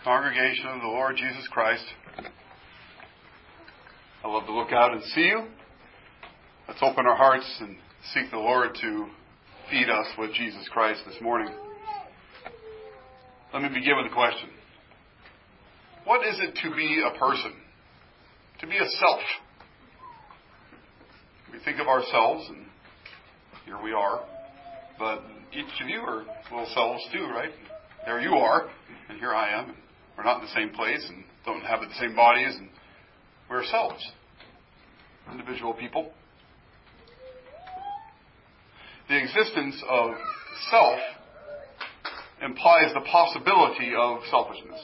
Congregation of the Lord Jesus Christ, I love to look out and see you. Let's open our hearts and seek the Lord to feed us with Jesus Christ this morning. Let me begin with a question. What is it to be a person? To be a self? We think of ourselves, and here we are. But each of you are little selves too, right? There you are, and here I am. We're not in the same place and don't inhabit the same bodies, and we're selves. Individual people. The existence of self implies the possibility of selfishness.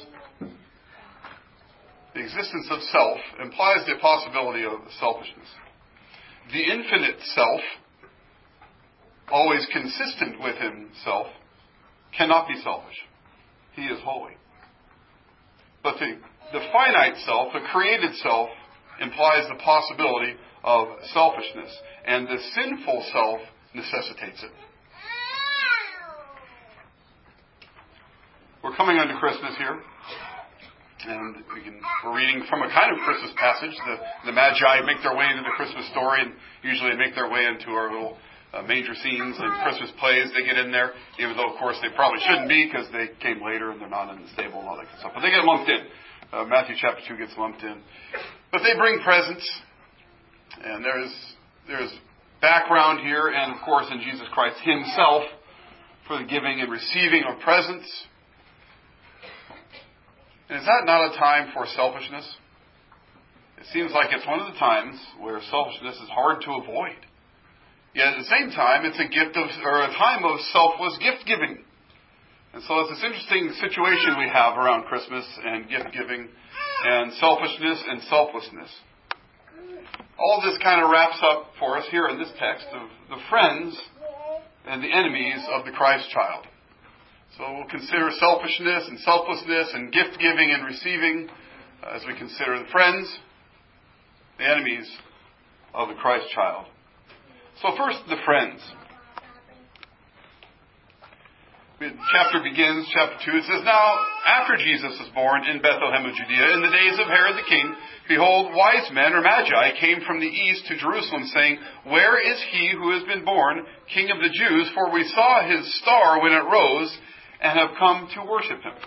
The existence of self implies the possibility of selfishness. The infinite self, always consistent with himself, cannot be selfish. He is holy. But the finite self, the created self, implies the possibility of selfishness, and the sinful self necessitates it. We're coming into Christmas here, and we're reading from a kind of Christmas passage. The Magi make their way into the Christmas story, and usually make their way into our little manger scenes and Christmas plays. They get in there, even though, of course, they probably shouldn't be because they came later and they're not in the stable and all that kind of stuff. But they get lumped in. Matthew chapter 2 gets lumped in. But they bring presents, and there's background here, and of course in Jesus Christ himself for the giving and receiving of presents. And is that not a time for selfishness? It seems like it's one of the times where selfishness is hard to avoid. Yet at the same time, it's a time of selfless gift giving. And so it's this interesting situation we have around Christmas and gift giving and selfishness and selflessness. All this kind of wraps up for us here in this text of the friends and the enemies of the Christ child. So we'll consider selfishness and selflessness and gift giving and receiving as we consider the friends, the enemies of the Christ child. So first, the friends. The chapter begins, chapter 2, it says, Now, after Jesus was born in Bethlehem of Judea, in the days of Herod the king, behold, wise men or magi came from the east to Jerusalem, saying, Where is he who has been born, King of the Jews? For we saw his star when it rose, and have come to worship him.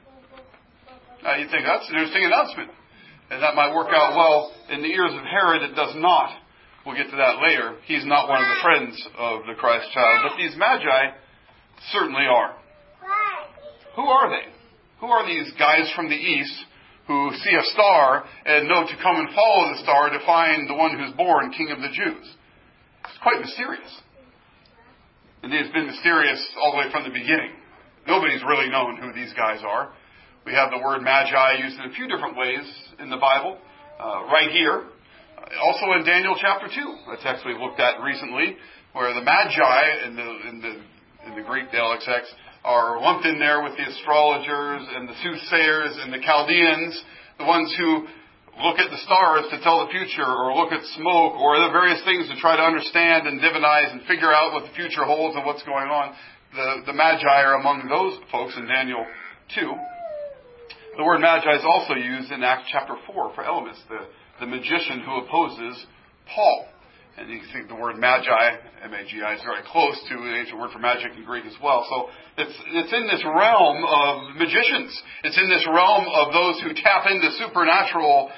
Now, you think that's an interesting announcement. And that might work out well in the ears of Herod. It does not. We'll get to that later. He's not one of the friends of the Christ child. But these magi certainly are. Who are they? Who are these guys from the east who see a star and know to come and follow the star to find the one who's born, King of the Jews? It's quite mysterious. And it's been mysterious all the way from the beginning. Nobody's really known who these guys are. We have the word magi used in a few different ways in the Bible. Right here. Also in Daniel chapter 2, a text we've looked at recently, where the magi in the Greek, the LXX, are lumped in there with the astrologers and the soothsayers and the Chaldeans, the ones who look at the stars to tell the future, or look at smoke, or the various things to try to understand and divinize and figure out what the future holds and what's going on. The magi are among those folks in Daniel 2. The word magi is also used in Acts chapter 4 for Elymas, the magician who opposes Paul. And you can see the word magi, M-A-G-I, is very close to the ancient word for magic in Greek as well. So it's in this realm of magicians. It's in this realm of those who tap into supernatural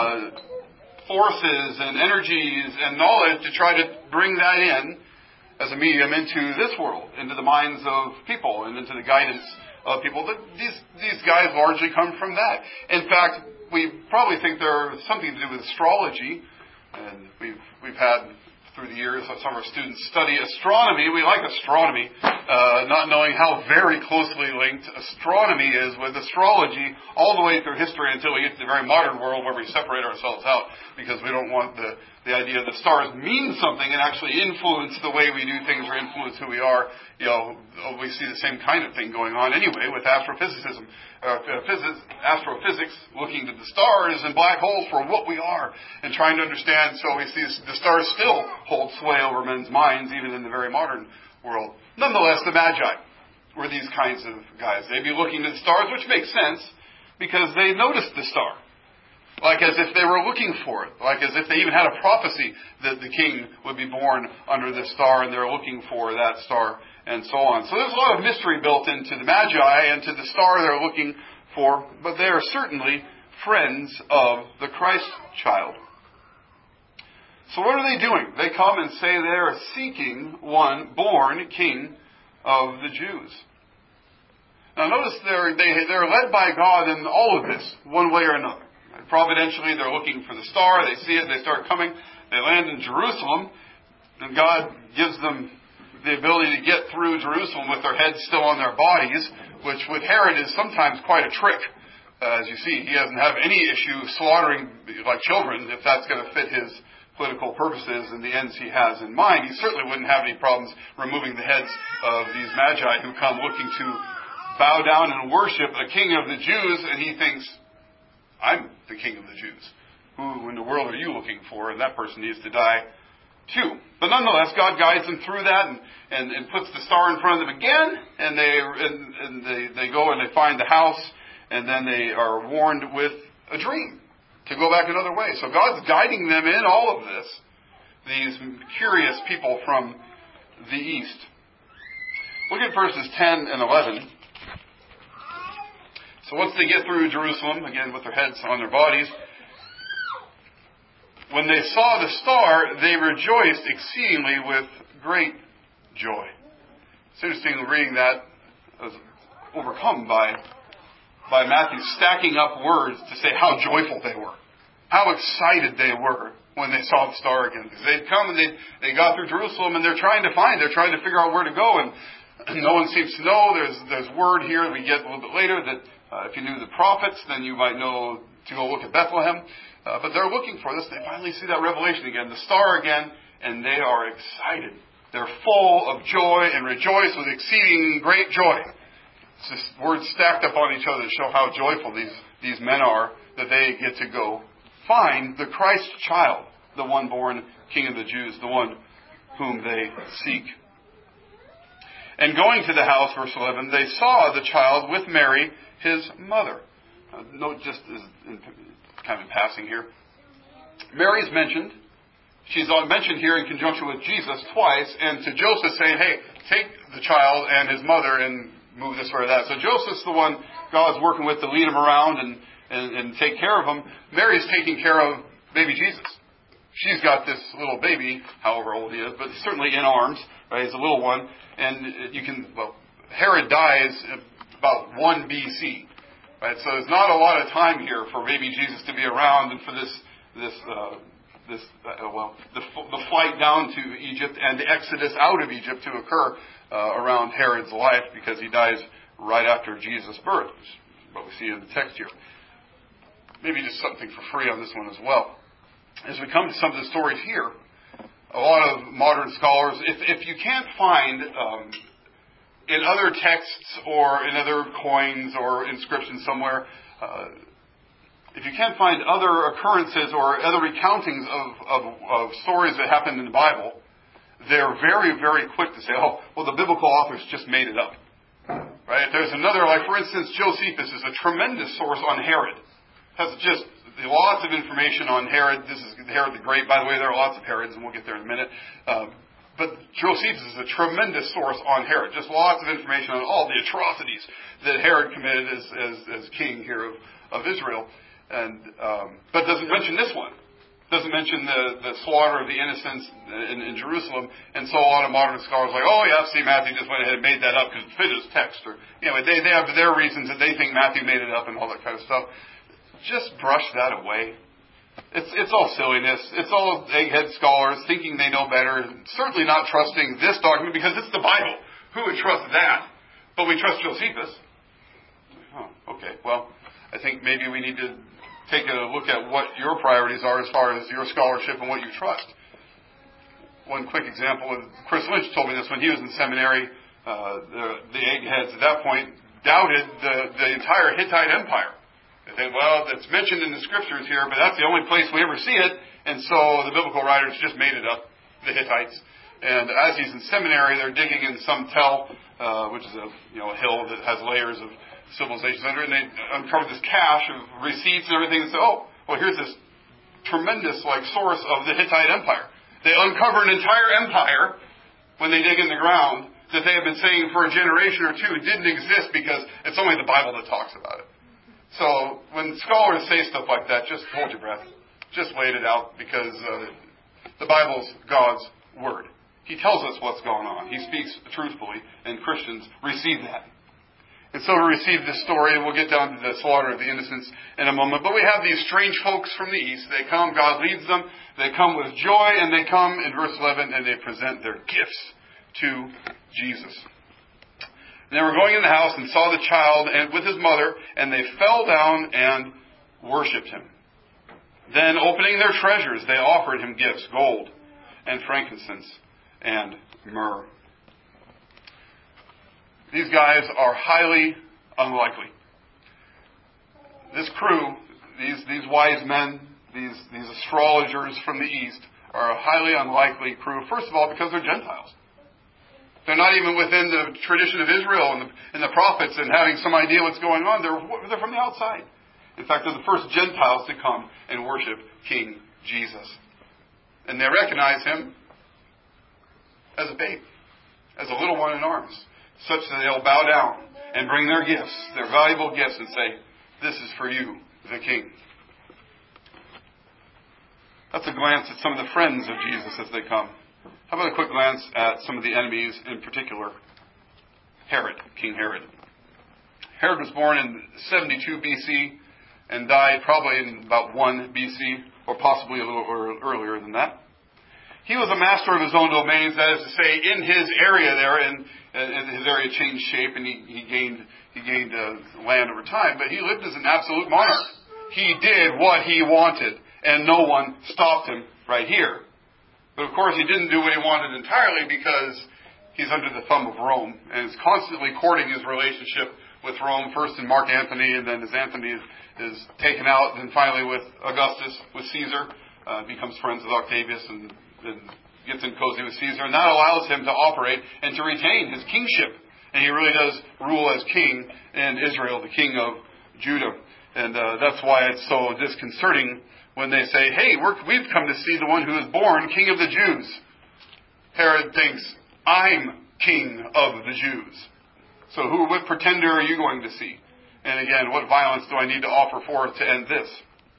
forces and energies and knowledge to try to bring that in as a medium into this world, into the minds of people and into the guidance of people. These guys largely come from that. In fact, we probably think they're something to do with astrology, and we've had through the years some of our students study astronomy. We like astronomy, not knowing how very closely linked astronomy is with astrology all the way through history until we get to the very modern world where we separate ourselves out because we don't want the idea that stars mean something and actually influence the way we do things or influence who we are. We see the same kind of thing going on anyway with astrophysics, looking to the stars and black holes for what we are and trying to understand. So we see the stars still hold sway over men's minds even in the very modern world. Nonetheless, the Magi were these kinds of guys. They'd be looking to the stars, which makes sense. because they noticed the star. Like as if they were looking for it. Like as if they even had a prophecy that the king would be born under this star, and they're looking for that star, and so on. So there's a lot of mystery built into the Magi and to the star they're looking for, but they are certainly friends of the Christ child. So what are they doing? They come and say they are seeking one born king of the Jews. Now notice they're led by God in all of this, one way or another. Providentially, they're looking for the star, they see it, they start coming, they land in Jerusalem, and God gives them the ability to get through Jerusalem with their heads still on their bodies, which with Herod is sometimes quite a trick. As you see, he doesn't have any issue slaughtering like children if that's going to fit his political purposes and the ends he has in mind. He certainly wouldn't have any problems removing the heads of these Magi who come looking to bow down and worship a king of the Jews, and he thinks, I'm the king of the Jews. Who in the world are you looking for? And that person needs to die too. But nonetheless, God guides them through that and puts the star in front of them again, and they go and they find the house, and then they are warned with a dream to go back another way. So God's guiding them in all of this, these curious people from the east. Look at verses 10 and 11. So once they get through Jerusalem, again with their heads on their bodies, when they saw the star, they rejoiced exceedingly with great joy. It's interesting reading that. I was overcome by Matthew stacking up words to say how joyful they were, how excited they were when they saw the star again. Because they'd come and they got through Jerusalem and they're trying to figure out where to go, and no one seems to know. There's word here that we get a little bit later that if you knew the prophets, then you might know to go look at Bethlehem. But they're looking for this. They finally see that revelation again, the star again, and they are excited. They're full of joy and rejoice with exceeding great joy. It's just words stacked up on each other to show how joyful these men are that they get to go find the Christ child, the one born King of the Jews, the one whom they seek. And going to the house, verse 11, they saw the child with Mary, his mother. Note just as kind of in passing here, Mary's mentioned. She's mentioned here in conjunction with Jesus twice, and to Joseph saying, hey, take the child and his mother and move this or that. So Joseph's the one God's working with to lead him around and take care of him. Mary's taking care of baby Jesus. She's got this little baby, however old he is, but certainly in arms, right? He's a little one. And Herod dies about 1 BC, right? So there's not a lot of time here for baby Jesus to be around and for the flight down to Egypt and the exodus out of Egypt to occur around Herod's life, because he dies right after Jesus' birth, which is what we see in the text here. Maybe just something for free on this one as well. As we come to some of the stories here, a lot of modern scholars, if you can't find in other texts or in other coins or inscriptions somewhere, if you can't find other occurrences or other recountings of stories that happened in the Bible, they're very, very quick to say, oh, well, the biblical authors just made it up. Right? There's another, like for instance, Josephus is a tremendous source on Herod. Has just lots of information on Herod. This is Herod the Great. By the way, there are lots of Herods, and we'll get there in a minute. But Josephus is a tremendous source on Herod. Just lots of information on all the atrocities that Herod committed as king here of Israel. And but doesn't mention this one. Doesn't mention the slaughter of the innocents in Jerusalem. And so a lot of modern scholars are like, oh yeah, see, Matthew just went ahead and made that up because it fit his text. Or they have their reasons that they think Matthew made it up and all that kind of stuff. Just brush that away. It's all silliness. It's all egghead scholars thinking they know better. Certainly not trusting this document because it's the Bible. Who would trust that? But we trust Josephus. Oh, okay. Well, I think maybe we need to take a look at what your priorities are as far as your scholarship and what you trust. One quick example, Chris Lynch told me this when he was in seminary. The eggheads at that point doubted the entire Hittite Empire. They think, well, it's mentioned in the scriptures here, but that's the only place we ever see it, and so the biblical writers just made it up, the Hittites. And as he's in seminary, they're digging in some tell, which is a hill that has layers of civilizations under, and they uncovered this cache of receipts and everything, and said, oh, well, here's this tremendous source of the Hittite Empire. They uncover an entire empire when they dig in the ground that they have been saying for a generation or two didn't exist because it's only the Bible that talks about it. So when scholars say stuff like that, just hold your breath. Just wait it out, because the Bible's God's Word. He tells us what's going on. He speaks truthfully, and Christians receive that. And so we receive this story, and we'll get down to the slaughter of the innocents in a moment. But we have these strange folks from the east. They come, God leads them. They come with joy, and they come in verse 11, and they present their gifts to Jesus. And they were going in the house and saw the child and with his mother, and they fell down and worshipped him. Then, opening their treasures, they offered him gifts, gold and frankincense and myrrh. These guys are highly unlikely. This crew, these wise men, these astrologers from the east, are a highly unlikely crew. First of all, because they're Gentiles. They're not even within the tradition of Israel and the prophets and having some idea what's going on. They're from the outside. In fact, they're the first Gentiles to come and worship King Jesus. And they recognize him as a babe, as a little one in arms, such that they'll bow down and bring their gifts, their valuable gifts, and say, this is for you, the King. That's a glance at some of the friends of Jesus as they come. How about a quick glance at some of the enemies, in particular, Herod, King Herod. Herod was born in 72 BC and died probably in about 1 BC, or possibly a little earlier than that. He was a master of his own domains, that is to say, in his area there, and his area changed shape, and he gained land over time, but he lived as an absolute monarch. He did what he wanted, and no one stopped him right here. But of course, he didn't do what he wanted entirely, because he's under the thumb of Rome, and is constantly courting his relationship with Rome, first in Mark Antony, and then as Antony is taken out, and then finally with Augustus, with Caesar, becomes friends with Octavius, and gets in cozy with Caesar, and that allows him to operate and to retain his kingship. And he really does rule as king in Israel, the king of Judah. And that's why it's so disconcerting when they say, hey, we've come to see the one who is born king of the Jews. Herod thinks, I'm king of the Jews. So what pretender are you going to see? And again, what violence do I need to offer forth to end this?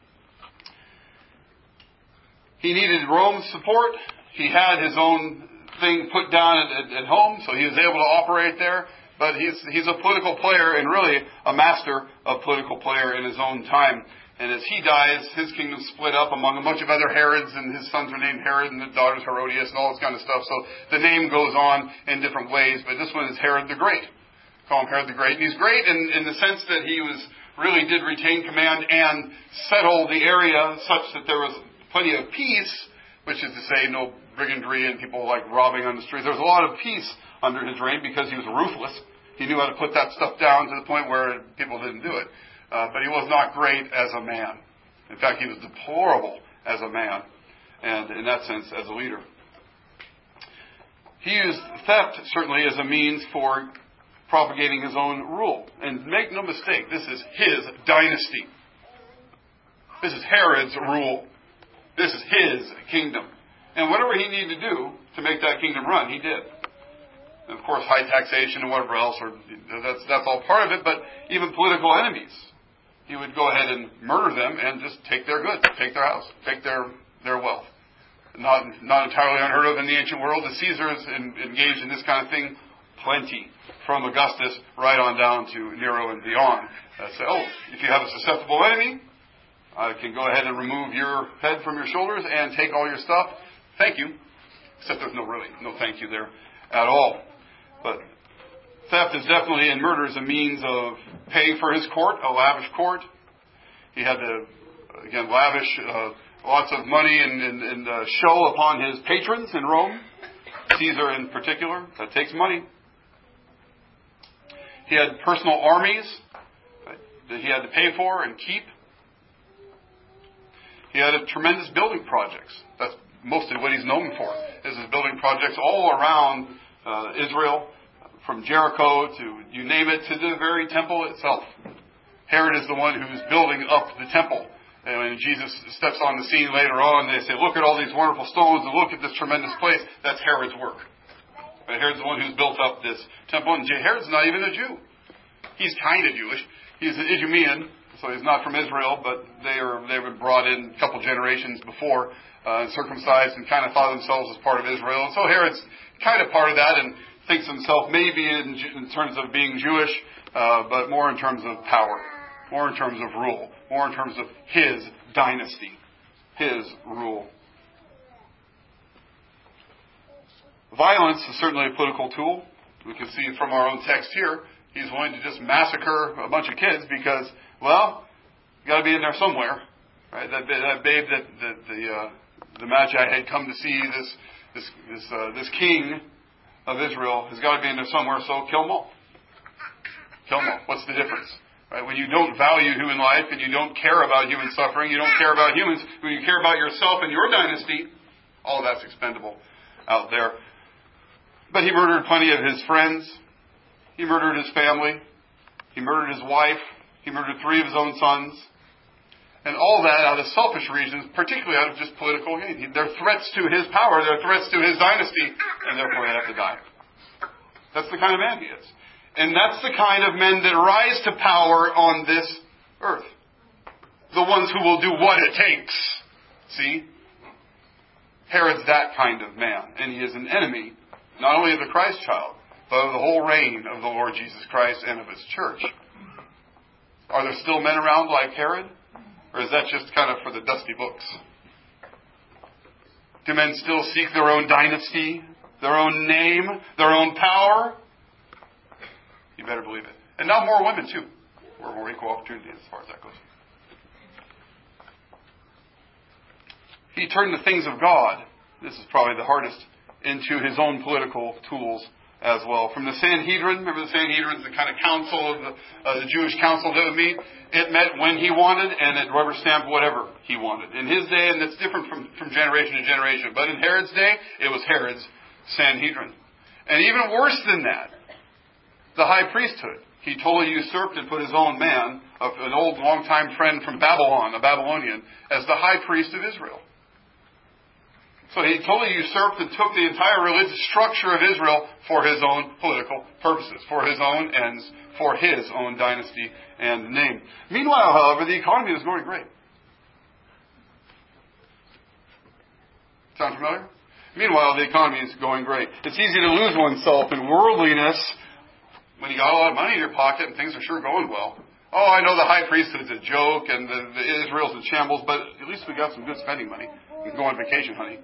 He needed Rome's support. He had his own thing put down at home, so he was able to operate there. But he's a political player, and really a master of political player in his own time. And as he dies, his kingdom split up among a bunch of other Herods, and his sons are named Herod, and the daughters Herodias, and all this kind of stuff. So the name goes on in different ways, but this one is Herod the Great. Call him Herod the Great. And he's great in the sense that he really did retain command and settle the area such that there was plenty of peace, which is to say no brigandry and people robbing on the streets. There was a lot of peace under his reign because he was ruthless. He knew how to put that stuff down to the point where people didn't do it. But he was not great as a man. In fact, he was deplorable as a man, and in that sense, as a leader. He used theft, certainly, as a means for propagating his own rule. And make no mistake, this is his dynasty. This is Herod's rule. This is his kingdom. And whatever he needed to do to make that kingdom run, he did. And of course, high taxation and whatever else, that's all part of it, but even political enemies. He would go ahead and murder them and just take their goods, take their house, take their wealth. Not entirely unheard of in the ancient world. The Caesars engaged in this kind of thing plenty, from Augustus right on down to Nero and beyond. Say, if you have a susceptible enemy, I can go ahead and remove your head from your shoulders and take all your stuff. Thank you. Except there's no thank you there at all. But theft is definitely, and murder is a means of pay for his court, a lavish court. He had to, again, lavish lots of money and show upon his patrons in Rome, Caesar in particular. That takes money. He had personal armies that he had to pay for and keep. He had tremendous building projects. That's mostly what he's known for, is his building projects all around Israel, from Jericho to, you name it, to the very temple itself. Herod is the one who's building up the temple. And when Jesus steps on the scene later on, they say, look at all these wonderful stones and look at this tremendous place. That's Herod's work. But Herod's the one who's built up this temple. And Herod's not even a Jew. He's kind of Jewish. He's an Idumean, so he's not from Israel, but they were brought in a couple generations before, circumcised and kind of thought of themselves as part of Israel. And so Herod's kind of part of that and thinks himself maybe in terms of being Jewish, but more in terms of power, more in terms of rule, more in terms of his dynasty, his rule. Violence is certainly a political tool. We can see from our own text here, he's willing to just massacre a bunch of kids because, well, you got to be in there somewhere, right? That babe that the Magi had come to see, this king of Israel, has got to be in there somewhere. So kill them all. Kill them all. What's the difference? Right? When you don't value human life and you don't care about human suffering, you don't care about humans, when you care about yourself and your dynasty, all of that's expendable out there. But he murdered plenty of his friends. He murdered his family. He murdered his wife. He murdered 3 of his own sons. And all that out of selfish reasons, particularly out of just political gain. They're threats to his power. They're threats to his dynasty. And therefore they have to die. That's the kind of man he is. And that's the kind of men that rise to power on this earth. The ones who will do what it takes. See? Herod's that kind of man. And he is an enemy, not only of the Christ child, but of the whole reign of the Lord Jesus Christ and of His church. Are there still men around like Herod? Or is that just kind of for the dusty books? Do men still seek their own dynasty, their own name, their own power? You better believe it. And now more women, too. We're more equal opportunity as far as that goes. He turned the things of God, this is probably the hardest, into his own political tools as well. From the Sanhedrin, remember the Sanhedrin is the kind of council of the Jewish council that would meet. It met when he wanted, and it rubber stamped whatever he wanted. In his day, and it's different from generation to generation, but in Herod's day, it was Herod's Sanhedrin. And even worse than that, the high priesthood. He totally usurped and put his own man, an old longtime friend from Babylon, a Babylonian, as the high priest of Israel. So he totally usurped and took the entire religious structure of Israel for his own political purposes, for his own ends, for his own dynasty and name. Meanwhile, however, the economy is going great. Sound familiar? Meanwhile, the economy is going great. It's easy to lose oneself in worldliness when you got a lot of money in your pocket and things are sure going well. Oh, I know the high priesthood's a joke and the Israel's in shambles, but at least we got some good spending money. You can go on vacation, honey.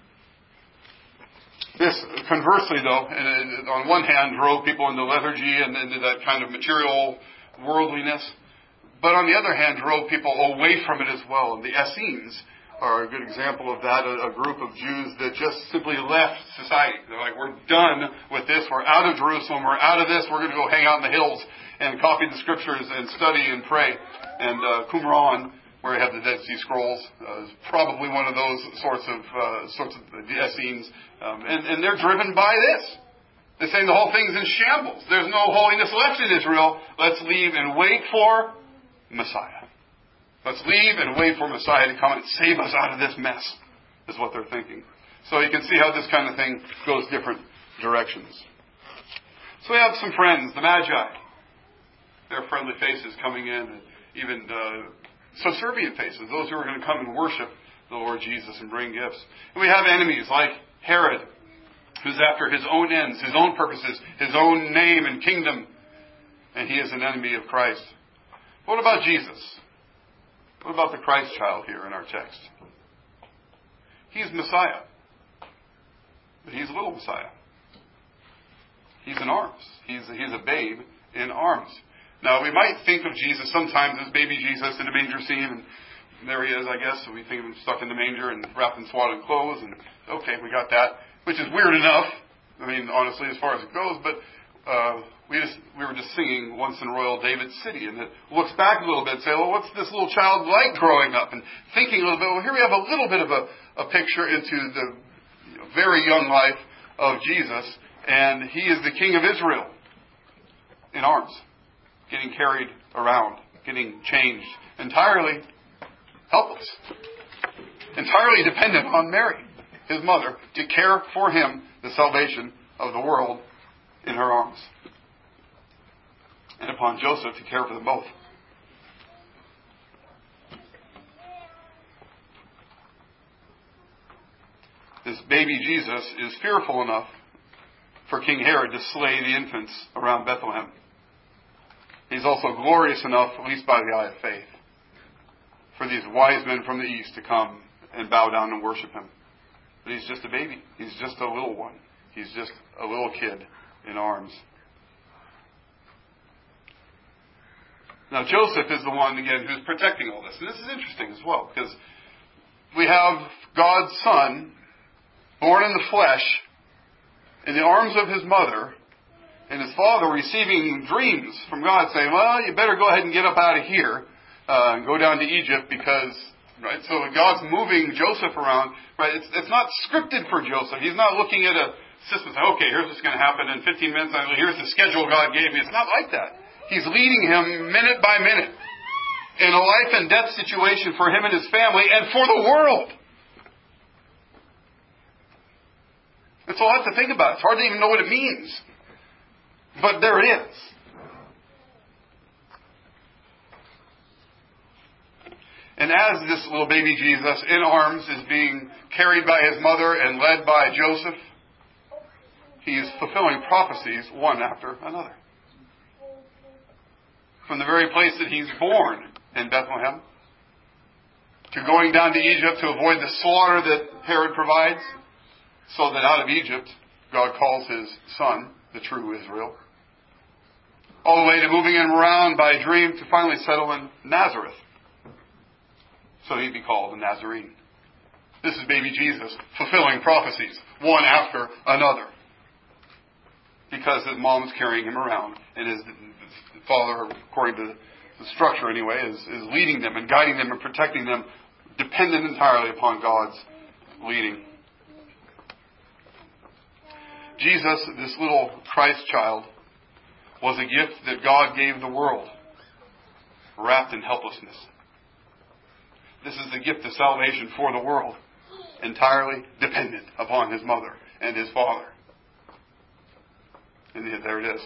This, conversely, though, on one hand, drove people into lethargy and into that kind of material worldliness, but on the other hand, drove people away from it as well. And the Essenes are a good example of that, a group of Jews that just simply left society. They're like, we're done with this. We're out of Jerusalem. We're out of this. We're going to go hang out in the hills and copy the scriptures and study and pray. And Qumran, where you have the Dead Sea Scrolls, is probably one of those sorts of the Essenes. And they're driven by this. They're saying the whole thing's in shambles. There's no holiness left in Israel. Let's leave and wait for Messiah. Let's leave and wait for Messiah to come and save us out of this mess, is what they're thinking. So you can see how this kind of thing goes different directions. So we have some friends, the Magi. Their friendly faces coming in, and even subservient faces, those who are going to come and worship the Lord Jesus and bring gifts. And we have enemies like Herod, who's after his own ends, his own purposes, his own name and kingdom, and he is an enemy of Christ. What about Jesus? What about the Christ child here in our text? He's Messiah, but he's a little Messiah. He's in arms. He's a babe in arms. Now, we might think of Jesus sometimes as baby Jesus in a manger scene, and there he is, I guess. So we think of him stuck in the manger and wrapped in swaddling clothes, and okay, we got that, which is weird enough. I mean, honestly, as far as it goes, but we were just singing Once in Royal David's City, and it looks back a little bit and say, well, what's this little child like growing up? And thinking a little bit, well, here we have a little bit of a picture into the very young life of Jesus, and he is the King of Israel. in arms, getting carried around, getting changed, entirely helpless, entirely dependent on Mary, his mother, to care for him, the salvation of the world, in her arms, and upon Joseph to care for them both. This baby Jesus is fearful enough for King Herod to slay the infants around Bethlehem. He's also glorious enough, at least by the eye of faith, for these wise men from the east to come and bow down and worship him. But he's just a baby. He's just a little one. He's just a little kid in arms. Now Joseph is the one, again, who's protecting all this. And this is interesting as well, because we have God's Son, born in the flesh, in the arms of his mother, and his father receiving dreams from God saying, well, you better go ahead and get up out of here and go down to Egypt because, right? So God's moving Joseph around, right? It's not scripted for Joseph. He's not looking at a system saying, okay, here's what's going to happen in 15 minutes. Here's the schedule God gave me. It's not like that. He's leading him minute by minute in a life and death situation for him and his family and for the world. It's a lot to think about. It's hard to even know what it means. But there it is. And as this little baby Jesus in arms is being carried by his mother and led by Joseph, he is fulfilling prophecies one after another. From the very place that he's born in Bethlehem, to going down to Egypt to avoid the slaughter that Herod provides, so that out of Egypt, God calls his son, the true Israel. All the way to moving him around by dream to finally settle in Nazareth, so he'd be called a Nazarene. This is baby Jesus fulfilling prophecies, one after another. Because his mom's carrying him around, and his father, according to the structure anyway, is leading them and guiding them and protecting them, dependent entirely upon God's leading. Jesus, this little Christ child, was a gift that God gave the world, wrapped in helplessness. This is the gift of salvation for the world, entirely dependent upon his mother and his father. And yet there it is.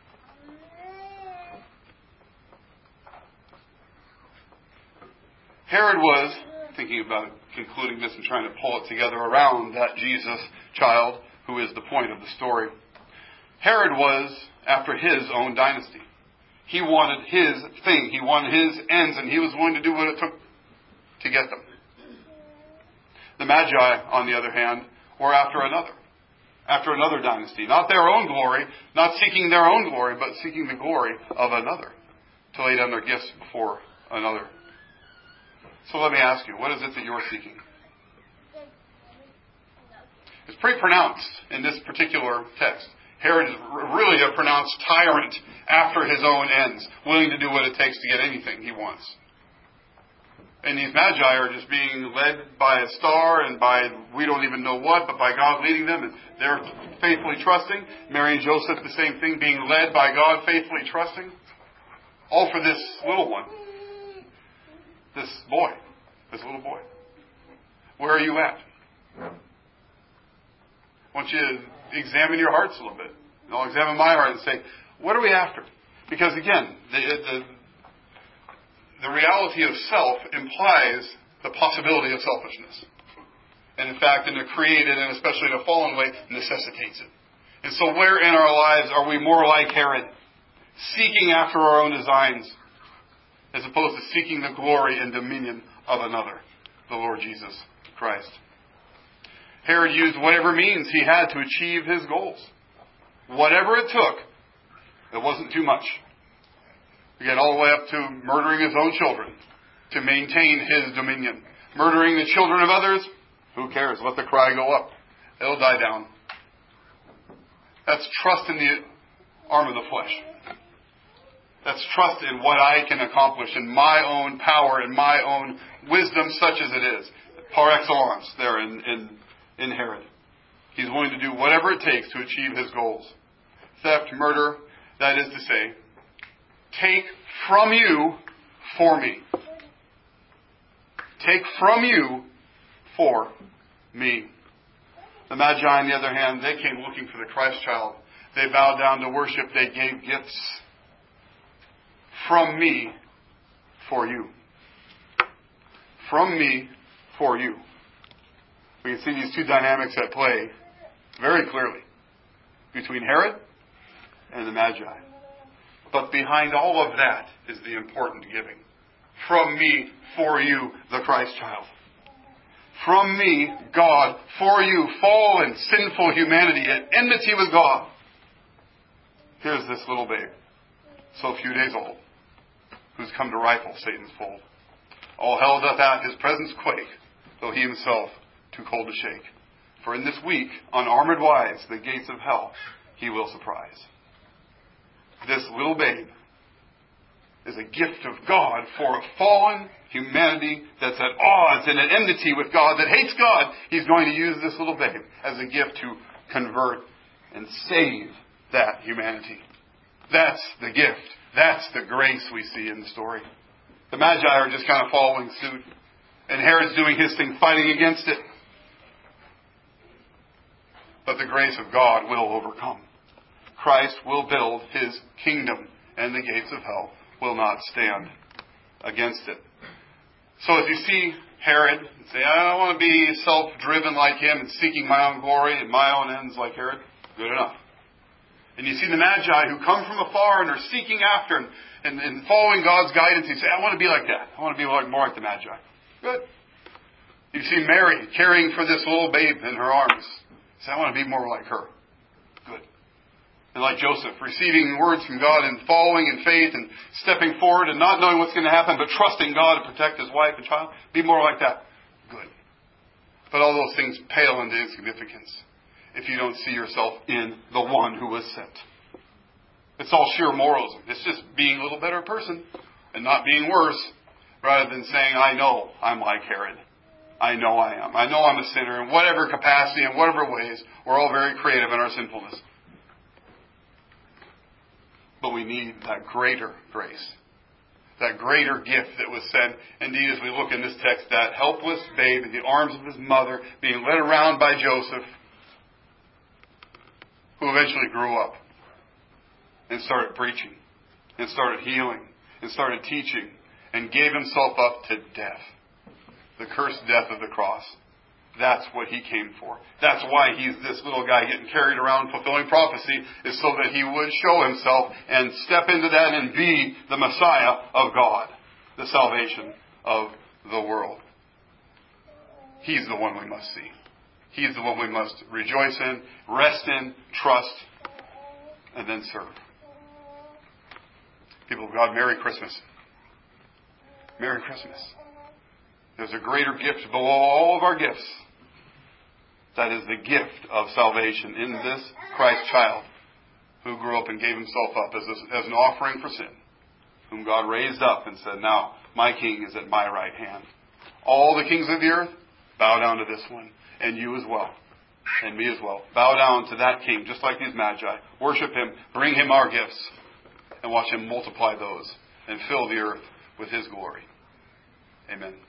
Herod was, thinking about concluding this and trying to pull it together around that Jesus child, who is the point of the story. Herod was after his own dynasty. He wanted his thing. He wanted his ends, and he was willing to do what it took to get them. The Magi, on the other hand, were after another dynasty. Not their own glory, not seeking their own glory, but seeking the glory of another, to lay down their gifts before another. So let me ask you, what is it that you're seeking? It's pretty pronounced in this particular text. Herod is really a pronounced tyrant after his own ends, willing to do what it takes to get anything he wants. And these Magi are just being led by a star and by we don't even know what, but by God leading them, and they're faithfully trusting. Mary and Joseph, the same thing, being led by God, faithfully trusting. All for this little one. This little boy. Where are you at? I want you to examine your hearts a little bit. And I'll examine my heart and say, what are we after? Because again, the reality of self implies the possibility of selfishness. And in fact, in a created and especially in a fallen way, necessitates it. And so where in our lives are we more like Herod, seeking after our own designs, as opposed to seeking the glory and dominion of another, the Lord Jesus Christ? Herod used whatever means he had to achieve his goals. Whatever it took, it wasn't too much. Again, all the way up to murdering his own children to maintain his dominion. Murdering the children of others, who cares? Let the cry go up. It'll die down. That's trust in the arm of the flesh. That's trust in what I can accomplish in my own power and my own wisdom, such as it is. Par excellence there in Herod. He's willing to do whatever it takes to achieve his goals. Theft, murder, That is to say, take from you for me. Take from you for me. The Magi, on the other hand, they came looking for the Christ child. They bowed down to worship. They gave gifts from me for you. From me for you. We can see these two dynamics at play very clearly between Herod and the Magi. But behind all of that is the important giving. From me for you, the Christ child. From me, God, for you, fallen, sinful humanity at enmity with God. Here's this little babe, so few days old, who's come to rifle Satan's fold. All hell doth at his presence quake, though he himself too cold to shake. For in this weak, unarmored wise, the gates of hell he will surprise. This little babe is a gift of God for a fallen humanity that's at odds and at enmity with God, that hates God. He's going to use this little babe as a gift to convert and save that humanity. That's the gift. That's the grace we see in the story. The Magi are just kind of following suit. And Herod's doing his thing, fighting against it. But the grace of God will overcome. Christ will build his kingdom, and the gates of hell will not stand against it. So as you see Herod, and say, I don't want to be self-driven like him and seeking my own glory and my own ends like Herod. Good enough. And you see the Magi who come from afar and are seeking after and following God's guidance. You say, I want to be like that. I want to be more like the Magi. Good. You see Mary caring for this little babe in her arms. You say, I want to be more like her. Good. And like Joseph, receiving words from God and following in faith and stepping forward and not knowing what's going to happen, but trusting God to protect his wife and child. Be more like that. Good. But all those things pale into insignificance if you don't see yourself in the one who was sent. It's all sheer moralism. It's just being a little better person and not being worse, rather than saying, I know I'm like Herod. I know I am. I know I'm a sinner in whatever capacity, in whatever ways. We're all very creative in our sinfulness. But we need that greater grace, that greater gift that was sent. Indeed, as we look in this text, that helpless babe in the arms of his mother, being led around by Joseph, who eventually grew up and started preaching and started healing and started teaching and gave himself up to death, the cursed death of the cross. That's what he came for. That's why he's this little guy getting carried around fulfilling prophecy, is so that he would show himself and step into that and be the Messiah of God, the salvation of the world. He's the one we must see. He's the one we must rejoice in, rest in, trust, and then serve. People of God, Merry Christmas. Merry Christmas. There's a greater gift below all of our gifts. That is the gift of salvation in this Christ child who grew up and gave himself up as an offering for sin, whom God raised up and said, now my king is at my right hand. All the kings of the earth, bow down to this one. And you as well. And me as well. Bow down to that king, just like these Magi. Worship him. Bring him our gifts. And watch him multiply those and fill the earth with his glory. Amen.